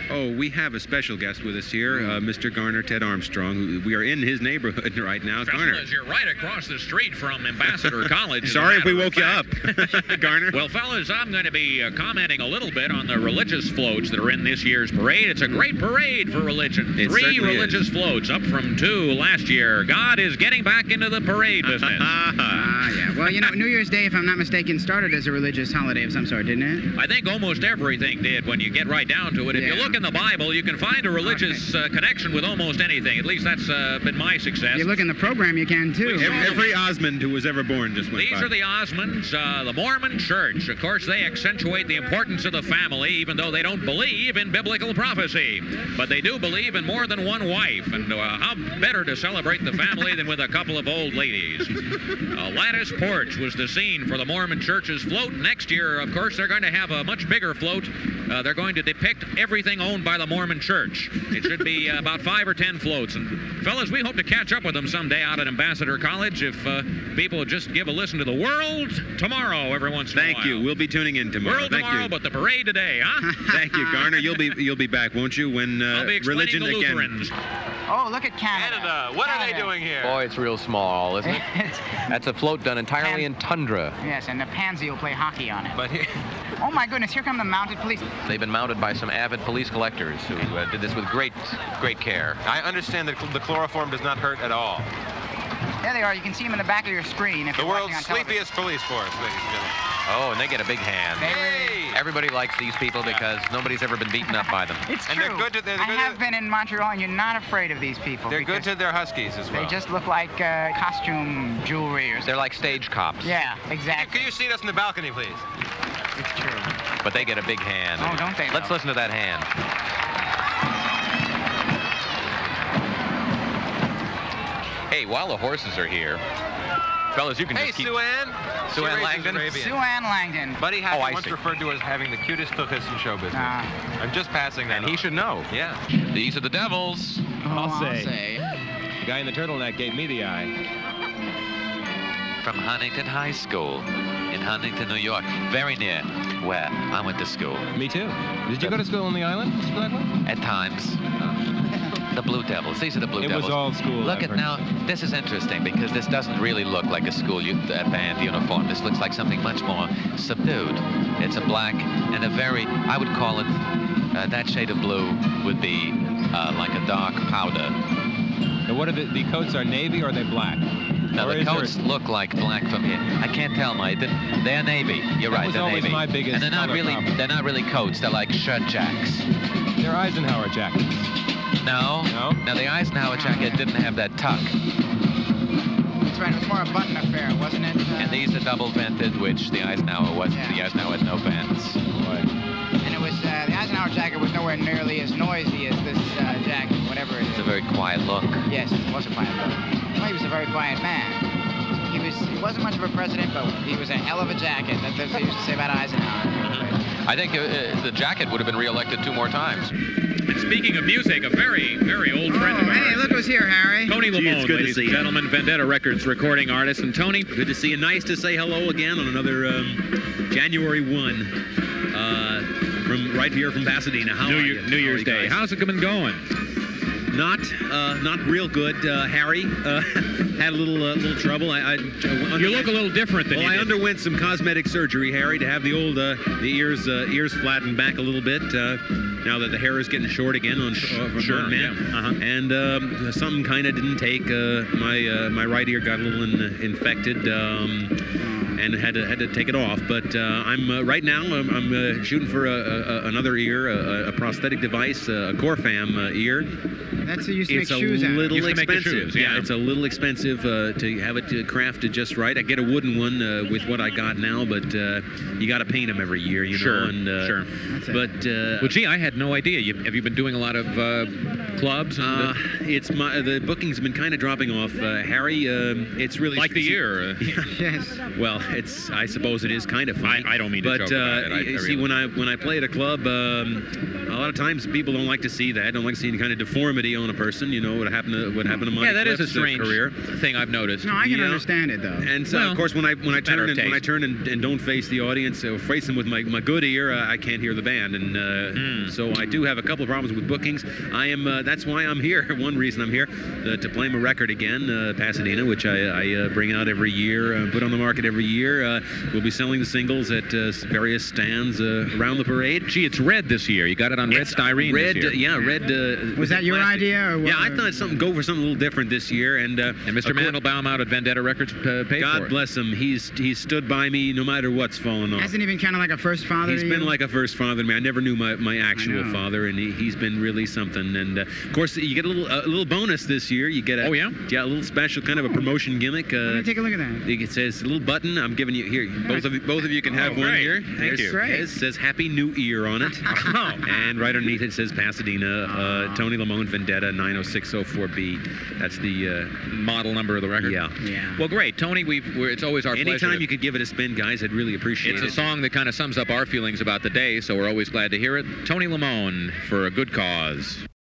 Oh, we have a special guest with us here, Mr. Garner Ted Armstrong. We are in his neighborhood right now. Garner. Fellas, you're right across the street from Ambassador College. Sorry if we woke you up, Garner. Well, fellas, I'm going to be commenting a little bit on the religious floats that are in this year's parade. It's a great parade for religion. It 3 religious floats, up from 2 last year. God is getting back into the parade business. Yeah. Well, you know, New Year's Day, if I'm not mistaken, started as a religious holiday of some sort, didn't it? I think almost everything did when you get right down to it. If you look in the Bible, you can find a religious connection with almost anything. At least that's been my success. If you look in the program, you can too. Every Osmond who was ever born just went These by. are the Osmonds, the Mormon Church. Of course, they accentuate the importance of the family, even though they don't believe in biblical prophecy. But they do believe in more than one wife. And how better to celebrate the family than with a couple of old ladies? A lattice porch was the scene for the Mormon Church's float. Next year, of course, they're going to have a much bigger float. They're going to depict everything owned by the Mormon Church. It should be about 5 or 10 floats. And fellas, we hope to catch up with them someday out at Ambassador College if people just give a listen to the World Tomorrow every once in a while. Thank you. We'll be tuning in tomorrow. World Tomorrow, but the parade today, huh? Thank you, Garner. You'll be back, won't you, when I'll be religion explaining the Lutherans. again. Oh, look at Canada. What are they doing here? Boy, it's real small, isn't it? That's a float done entirely in tundra. Yes, and the pansy will play hockey on it. But here, Oh my goodness, here come the mounted police. They've been mounted by some avid police collectors who did this with great care. I understand that the chloroform does not hurt at all. There they are. You can see them in the back of your screen. If The you're world's watching on television. sleepiest police force, ladies and gentlemen. Oh, and they get a big hand. Hey! Everybody likes these people because nobody's ever been beaten up by them. It's And true. they're good to- they're I good have to- been in Montreal, and you're not afraid of these people. They're good because to their huskies as well. They just look like costume jewelry or something. They're like stage cops. Yeah, exactly. Can you seat us in the balcony, please? It's true. But they get a big hand. Oh, don't they, Let's though? listen to that hand. Hey, while the horses are here, fellas, you can Hey, just keep... Sue Ann. Sue Ann She raises Langdon? Arabian. Sue Ann Langdon. Buddy Oh, Hackett I once see. referred to as having the cutest tuchus in show business. I'm just passing that And he on. should know. Yeah. These are the Devils. I'll say. The guy in the turtleneck gave me the eye. From Huntington High School in Huntington, New York. Very near where I went to school. Me too. Did you go to school on the island? At times. The Blue Devils. These are the Blue It Devils. was all school. Look I've at heard. now. This is interesting because this doesn't really look like a school band uniform. This looks like something much more subdued. It's a black and a very, I would call it, that shade of blue would be like a dark powder. And what are the coats are navy or are they black? Now Or the is there- coats look like black from here. I can't tell, Mike. They're navy. You're That right. was They're always navy. my biggest and they're not color really. problem. They're not really coats. They're like shirt jacks. They're Eisenhower jackets. No. No? Now the Eisenhower jacket didn't have that tuck. That's right. It was more a button affair, wasn't it? And these are double vented, which the Eisenhower wasn't. Yeah. The Eisenhower had no vents. And it was the Eisenhower jacket was nowhere nearly as noisy as this jacket, whatever it It's a is. very quiet look. Yes, it was a quiet look. Well, he was a very quiet man. He wasn't much of a president, but he was a hell of a jacket. That's what they used to say about Eisenhower. I think the jacket would have been reelected 2 more times. And speaking of music, a very, very old friend of Oh, hey, ours. look who's here, Harry. Tony Gee, it's Lamone, good to ladies see and you. gentlemen, Vendetta Records recording artist. And Tony, Good to see you. Nice to say hello again on another January 1 from right here from Pasadena. How are you? New Year's How are you Day. guys? How's it been going? Not real good. Harry had a little trouble. You look a little different than Well, you I did. underwent some cosmetic surgery, Harry, to have the old the ears flattened back a little bit. Now that the hair is getting short again on Sure, on man, yeah. Uh-huh. and something kind of didn't take. My right ear got a little infected. And had to take it off, but I'm right now. I'm shooting for another ear, a prosthetic device, a Corfam ear. That's who used to It's make a shoes out of. little Used to make the expensive. shoes, yeah. It's a little expensive to have it crafted just right. I get a wooden one with what I got now, but you got to paint them every year, you Sure, know. And, sure. That's it. But Well, gee, I had no idea. Have you been doing a lot of clubs? And, the bookings have been kind of dropping off, Harry. It's really like the year. Yes. Well, I suppose it is kind of funny. I don't mean to but, joke about it. See, when I play at a club, a lot of times people don't like to see that. Don't like to see any kind of deformity on a person. You know what happened to Monty Yeah, that is a Clift's strange career. thing I've noticed. No, I can understand it though. And so, Well, of course, when I turn taste. and don't face the audience, or face them with my good ear, I can't hear the band, and so I do have a couple of problems with bookings. That's why I'm here. One reason I'm here to play my record again, Pasadena, which I bring out every year, put on the market every year. We'll be selling the singles at various stands around the parade. Gee, it's red this year. You got it on red styrene Red, this year. red. Was that your plastic. idea? Or what? Yeah, I thought go for something a little different this year, and Mr. Mandelbaum out at Vendetta Records paid for it. God bless him. He's stood by me no matter what's fallen off. Hasn't he been kind of like a first father? He's to been you? like a first father to me. I never knew my actual father, and he's been really something. And of course, you get a little bonus this year. You get a a little special kind of a promotion gimmick. Let me take a look at that. It says a little button. I'm giving you here. Both of you can have one great. here. Thank you. It says Happy New Year on it, and right underneath it says Pasadena, Tony Lamone Vendetta 90604B. That's the model number of the record. Yeah. Well, great, Tony. It's always our pleasure. Anytime you could give it a spin, guys, I'd really appreciate it. It's a song that kind of sums up our feelings about the day, so we're always glad to hear it. Tony Lamone for A Good Cause.